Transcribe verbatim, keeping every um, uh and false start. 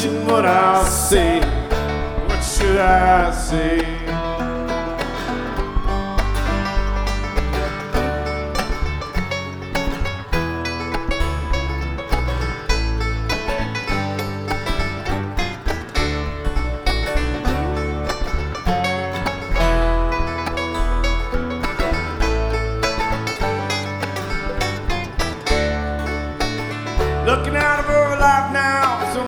question what I'll say. What should I say?